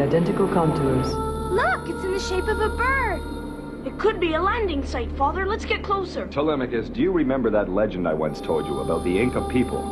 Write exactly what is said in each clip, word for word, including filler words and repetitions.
the identical contours. Look, it's in the shape of a bird. It could be a landing site, Father. Let's get closer. Telemachus, do you remember that legend I once told you about the Inca people?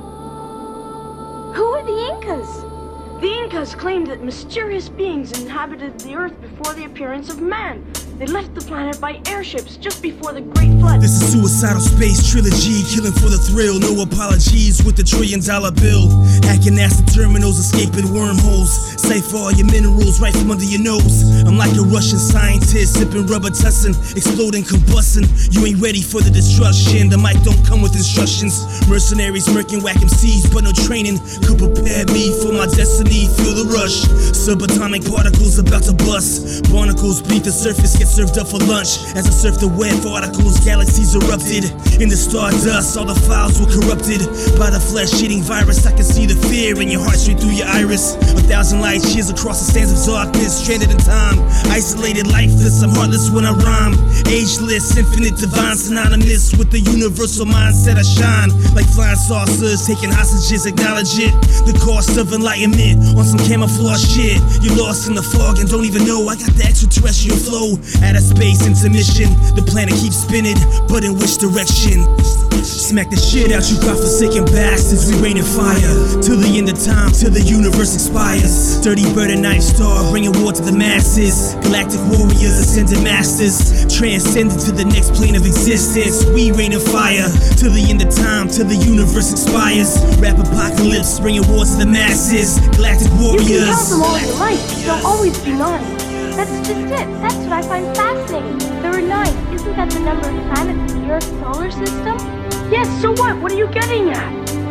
Who are the Incas? The Incas claimed that mysterious beings inhabited the Earth before the appearance of man. They left the planet by airships just before the Great Flood. This is Suicidal Space Trilogy, killing for the thrill. No apologies with the trillion dollar bill. Hacking acid terminals, escaping wormholes. Safe for all your minerals right from under your nose. I'm like a Russian scientist, sipping rubber tussin, exploding, combusting. You ain't ready for the destruction. The mic don't come with instructions. Mercenaries murking, whack M Cs, but no training could prepare me for my destiny. Feel the rush. Subatomic particles about to bust. Barnacles beat the surface, get served up for lunch. As I surf the web for articles, galaxies erupted. In the stardust, all the files were corrupted by the flesh-eating virus. I can see the fear in your heart straight through your iris. A thousand light years across the sands of darkness, stranded in time, isolated, lifeless. I'm heartless when I rhyme, ageless, infinite, divine, synonymous with the universal mindset. I shine like flying saucers, taking hostages, acknowledge it. The cost of enlightenment on some camouflage shit. You're lost in the fog and don't even know I got the extraterrestrial flow. Out of space intermission, the planet keeps spinning, but in which direction? Smack the shit out you godforsaken bastards. We rain in fire till the end of time, till the universe expires. Dirty bird and knife star, bringing war to the masses. Galactic warriors, ascended masters, transcended to the next plane of existence. We rain in fire till the end of time, till the universe expires. Rap apocalypse, bringing war to the masses. Galactic warriors. You can count them all your life, they'll always be nine. That's just it. That's what I find fascinating. There are nine. Isn't that the number of planets in the Earth's solar system? Yes, so what? What are you getting at?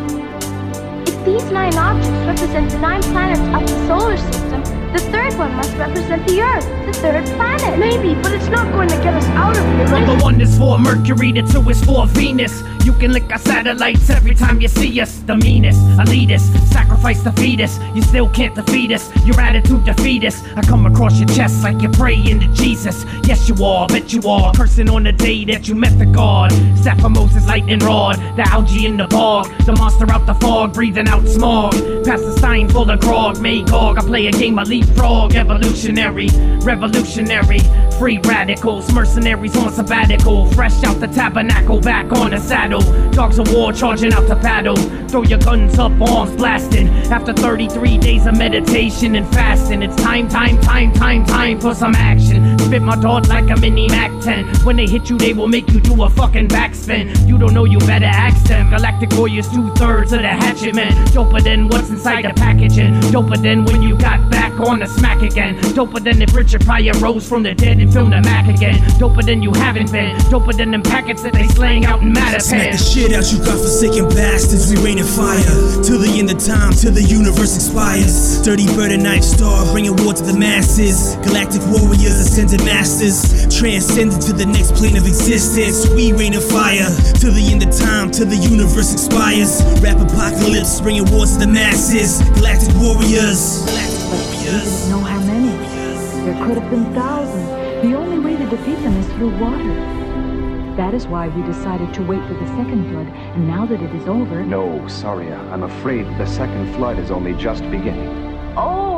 If these nine objects represent the nine planets of the solar system, the third one must represent the Earth, the third planet. Maybe, but it's not going to get us out of here. Number one is for Mercury, the two is for Venus. You can lick our satellites every time you see us. The meanest, elitist, sacrifice the fetus. You still can't defeat us, your attitude defeat us. I come across your chest like you're praying to Jesus. Yes you are, bet you are, cursing on the day that you met the God. Staff of Moses, lightning rod, the algae in the bog, the monster out the fog, breathing out smog. Pass the stein full of grog, Magog. I play a game of leapfrog, evolutionary, revolutionary. Free radicals, mercenaries on sabbatical. Fresh out the tabernacle, back on the saddle. Dogs of war charging out to battle. Throw your guns up, arms blasting. After thirty-three days of meditation and fasting, it's time, time, time, time, time for some action. Spit my dart like a mini Mac ten. When they hit you, they will make you do a fucking backspin. You don't know, you better ask them. Galactic warriors, two-thirds of the hatchet men. Doper than what's inside the packaging. Doper than when you got back on the smack again. Doper than if Richard Pryor rose from the dead and filmed the Mac again. Doper than you haven't been. Doper than them packets that they slang out in Mattapan. Smack the shit out you godforsaken bastards. We rain in fire till the end of time, till the universe expires. Dirty bird and knife star, bringing war to the masses. Galactic warriors, ascended masters, transcended to the next plane of existence. We rain in fire till the end of time, till the universe expires. Rap apocalypse, bringing war to the masses. Galactic warriors. Galactic But we didn't know how many. There could have been thousands. The only way to defeat them is through water. That is why we decided to wait for the second flood, and now that it is over... No, Saria, I'm afraid the second flood is only just beginning. Oh,